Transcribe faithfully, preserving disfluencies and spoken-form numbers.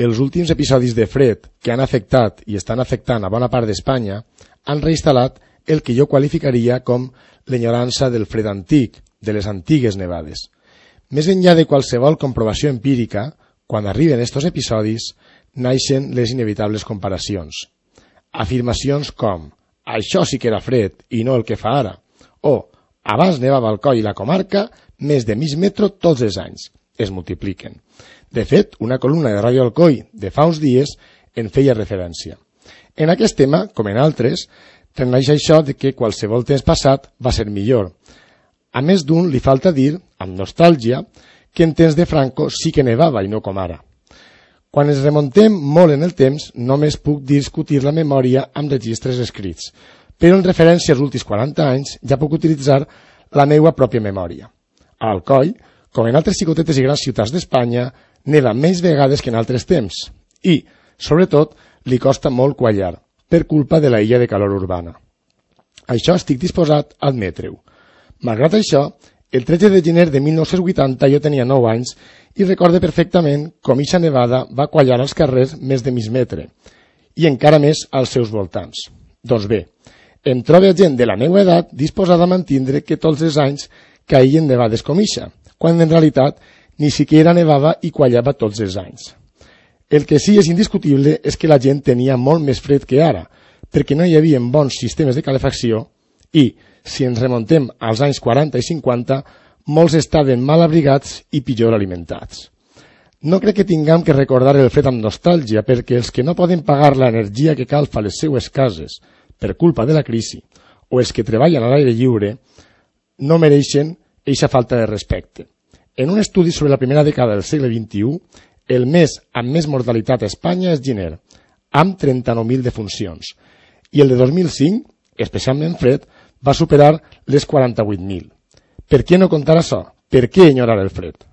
els últims episodis de fred que han afectat i estan afectant a bona part d'Espanya han reinstal·lat el que jo qualificaria com l'enyorança del fred antic, de les antigues nevades. Més enllà de qualsevol comprovació empírica, quan arriben estos episodis, naixen les inevitables comparacions. Afirmacions com «això sí que era fred i no el que fa ara» o «abans nevava al Coll i la comarca més de mig metro tots els anys». Es multipliquen. De fet, una columna de Ràdio Alcoi de fa uns dies en feia referència. En aquest tema, com en altres, tendeix això de que qualsevol temps passat va ser millor. A més d'un, li falta dir, amb nostàlgia, que en temps de Franco sí que nevava i no com ara. Quan ens remontem molt en el temps, només puc discutir la memòria amb registres escrits, però en referència als últims quaranta anys ja puc utilitzar la meva pròpia memòria. A Alcoi, com en altres xicotetes i grans ciutats d'Espanya, neva més vegades que en altres temps i, sobretot, li costa molt quallar, per culpa de la illa de calor urbana. Això estic disposat a admetre-ho. Malgrat això, el tretze de gener de mil nou-cents vuitanta jo tenia nou anys i recorde perfectament com ixa nevada va quallar als carrers més de mig metre i encara més als seus voltants. Doncs bé, em trobo gent de la meva edat disposada a mantindre que tots els anys caïen nevades com ixa, quan en realitat ni siquiera nevava i quallava tots els anys. El que sí és indiscutible és que la gent tenia molt més fred que ara, perquè no hi havia bons sistemes de calefacció i, si ens remontem als anys quaranta i cinquanta, molts estaven mal abrigats i pitjor alimentats. No crec que tinguem que recordar el fred amb nostàlgia, perquè els que no poden pagar l'energia que calfa les seues cases per culpa de la crisi, o els que treballen a l'aire lliure, no mereixen eixa falta de respecte. En un estudi sobre la primera dècada del segle vint-i-u, el mes amb més mortalitat a Espanya és gener, amb trenta-nou mil defuncions, i el de dos mil cinc, especialment fred, va superar les quaranta-vuit mil. Per què no contar això? Per què enyorar el fred?